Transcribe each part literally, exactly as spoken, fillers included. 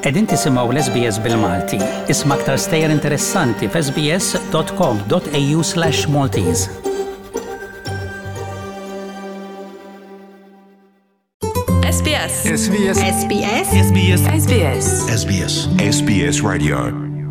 Qegħdin tisimgħu l-S B S bil-Malti. Isma' aktar stejjer interessanti f s b s dot com dot a u slash Maltese. S B S. S B S. S B S. S B S. S B S. S B S. S B S Radio.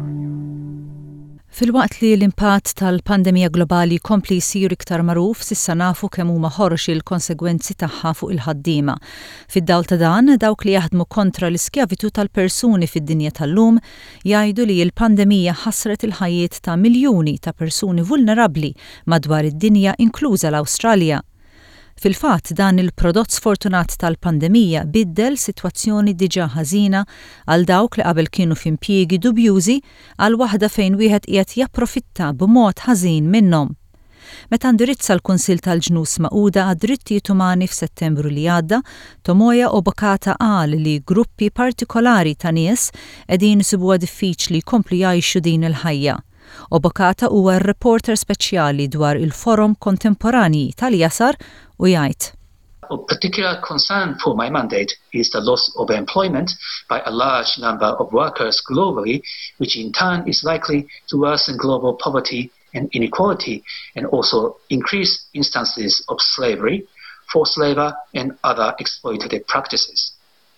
Fil-waqt li l-impatt tal-pandemija globali kompli jsir iktar magħruf, s'issa nafu kemm huma ħorx il-konsegwenzi tagħha fuq il-ħaddiema. Fid-dawl ta' dan, dawk li jaħdmu kontra l-iskjavitu tal-persuni fid-dinja tal-lum jgħidu li l-pandemija ħassret il-ħajjiet ta' miljuni ta' persuni vulnerabbli madwar id-dinja inkluża l-Awstralja. Fil-fatt dan il-prodott sfortunat tal-pandemija biddel sitwazzjoni diġà ħażina għal dawk li qabel kienu f'impjiegi dubjużi għal waħda fejn wieħed qiegħed japprofitta b'mod ħażin minnhom. Meta ndirizza l-Kunsill tal-Ġnus Magħquda għad-Drittijiet Umani f'Settembru li għadda, Tomoya Obokata qal li gruppi partikolari ta' nies qegħdin isibuha diffiċli jkomplu jgħixu din il-ħajja. Obokata huwa r-reporter speċjali dwar il-forum kontemporanji tal-Jasar u jgħid. A particular concern for my mandate is the loss of employment by a large number of workers globally, which in turn is likely to worsen global poverty and inequality and also increase instances of slavery, forced labor and other exploitative practices.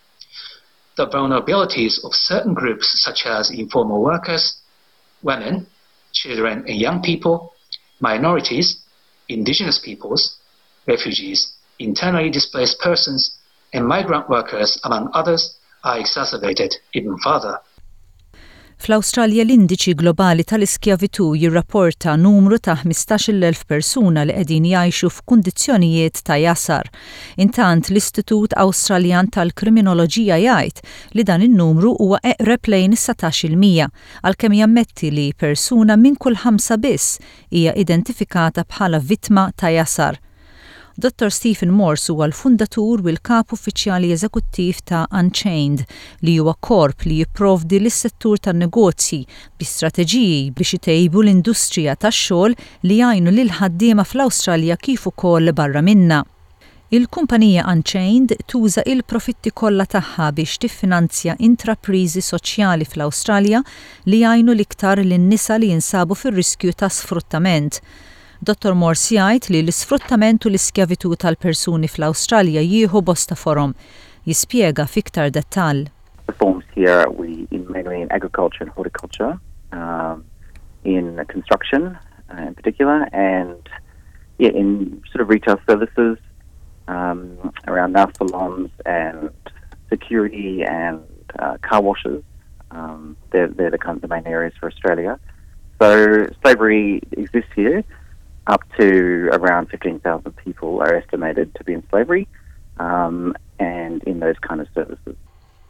The vulnerabilities of certain groups such as informal workers, women, children and young people, minorities, indigenous peoples, refugees, internally displaced persons, and migrant workers, among others, are exacerbated even further. Fl-Awstralja l-indiċi globali tal-iskjavitu jirrapporta numru ta' ħmistax-il elf persuna li qegħdin jgħixu f'kundizzjonijiet ta' jasar. Intant l-Istitut Awstraljan tal-Kriminoloġija jgħid li dan in-numru huwa eqreb lejn is-satax-il mija, għalkemm jammetti li persuna minn kull ħamsa biss hija identifikata bħala vittma ta' jasar. Doktor Stephen Morse huwa l-fundatur u l-kap uffiċjali eżekuttiv ta' Unchained, li huwa korp li jipprovdi lis-settur tan-negozji bi strateġiji biex itejbu l-industrija tax-xogħol li jgħinu lil ħaddiema fl-Awstralja kif ukoll barra minnha. Il-kumpanija Unchained tuża il-profitti kollha tagħha biex tiffinanzja intrapriżi soċjali fl-Awstralja li jgħinu l-iktar lin-nisa li jinsabu fir-riskju ta' sfruttament. Doktor Morse jgħid li l-isfruttament u l-iskjavitu tal-persuni fl-Awstralja jieħu bosta forom. Jispjega fiktar dettall. The forms here we in mainly in agriculture and horticulture, um, in construction uh, in particular, and yeah, in sort of retail services um, around nail salons and security and uh, car washes. Um, they're, they're the kind of the main areas for Australia. So slavery exists here. Up to around fifteen thousand people are estimated to be in slavery um, and in those kind of services.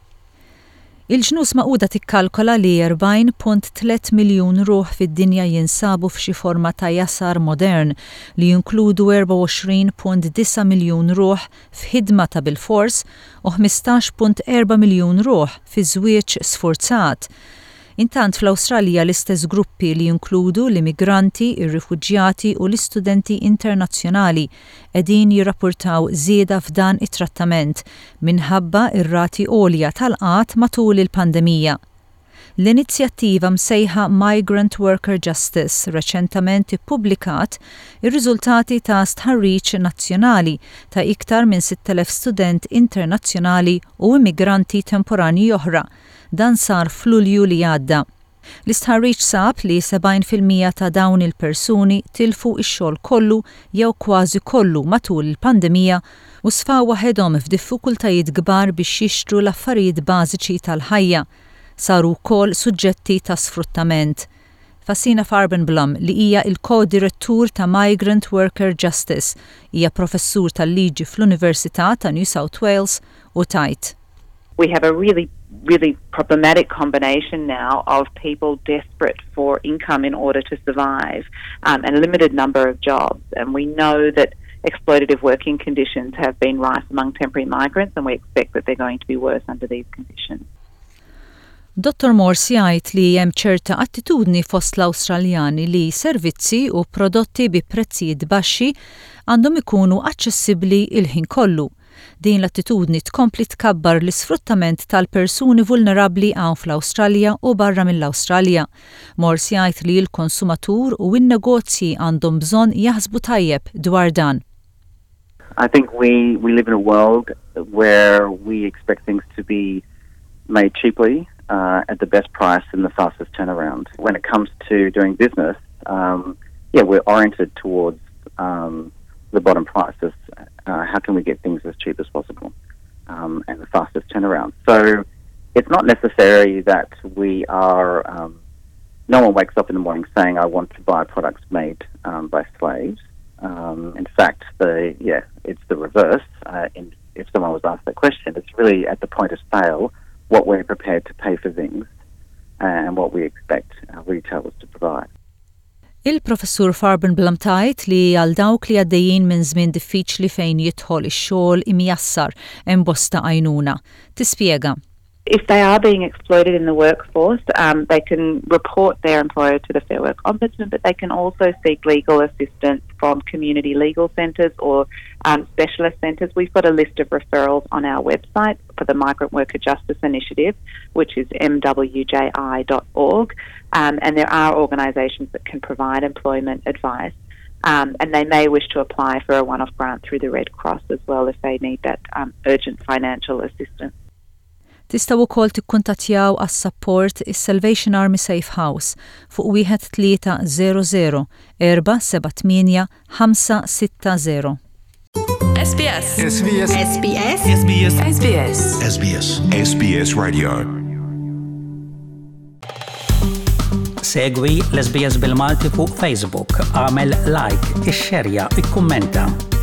Il-Ġnus Magħquda tikkalkola li erbgħin punt tliet miljun ruħ fid-dinja jinsabu f'xi forma ta' jasar modern li jinkludu erba' u għoxrin punt disa miljun ruħ f'ħidma ta' bil-fors u ħmistax punt erba' miljun ruħ fi żwieġ sforzat. Intant fl-Awstralja l-istess gruppi li jinkludu l-immigranti, ir-rifuġjati u l-istudenti internazzjonali qegħdin jirrapportaw żieda f'dan it-trattament minħabba ir-rati għolja tal-qatt matul il-pandemija. L-inizjattiva msejħa Migrant Worker Justice reċentament ippubblikat ir-riżultati ta' stħarriġ nazzjonali ta' iktar minn sitt elef student internazzjonali u immigranti temporanji oħra. Dan sar f'Lulju li għadda. L-istħarriġ sab li sebgħin fil-mija ta' dawn il-persuni tilfu x-xogħol kollu jew kważi kollu matul il-pandemija u sfaw waħedhom f'diffikultajiet kbar biex jixtru l-affarijiet bażiċi tal-ħajja. Saru wkoll suġġetti ta' sfruttament. Fassina Farbenblom li hija il-ko-direttur ta' Migrant Worker Justice hija professur tal-liġi fl-Università ta' New South Wales u tajt. We have a really really problematic combination now of people desperate for income in order to survive um, and a limited number of jobs. And we know that exploitative working conditions have been rife among temporary migrants and we expect that they're going to be worse under these conditions. Doktor Morse jgħid li hemm ċerta attitudni fost l-Awstraljani li servizzi u prodotti bi prezzijiet baxxi għandhom ikunu aċċessibbli il-ħin kollu. din l-attitudni tkompli tkabbar l-isfruttament tal-persuni vulnerabbli hawn fl-Awstralja u barra mill-Awstralja. Morsi jgħid li l-konsumatur u n-negozji għandhom bżonn jaħsbu tajjeb dwar dan. I think we, we live in a world where we expect things to be made cheaply uh, at the best price and the fastest turnaround. When it comes to doing business, um, yeah, we're oriented towards um, the bottom prices. Uh, how can we get things as cheap as possible um, and the fastest turnaround? So it's not necessary that we are, um, no one wakes up in the morning saying, I want to buy products made um, by slaves. Um, in fact, the yeah, it's the reverse. Uh, in, if someone was asked that question, it's really at the point of sale what we're prepared to pay for things and what we expect our retailers to provide. Il-Professur Farben Blamtajt li għal dawk li għaddejjin minn żmien diffiċli fejn jidħol ix-xogħol imjassar hemm bosta għajnuna. Tispjega. If they are being exploited in the workforce, um, they can report their employer to the Fair Work Ombudsman, but they can also seek legal assistance from community legal centres or um, specialist centres. We've got a list of referrals on our website for the Migrant Worker Justice Initiative, which is m w j i dot org, um, and there are organisations that can provide employment advice. Um, and they may wish to apply for a one-off grant through the Red Cross as well if they need that um, urgent financial assistance. Tistgħu wkoll tikkuntattjaw għas-support is-Salvation Army Safe House fuq wieħed tlieta żero żero erba' seba' tmien ħamsa sitta żero. S B S. S B S. S B S. S B S. S B S. S B S. S B S Radio. Segwi l-S B S bil-Malti fuq Facebook, għamel like, ixxerja, ikkummenta.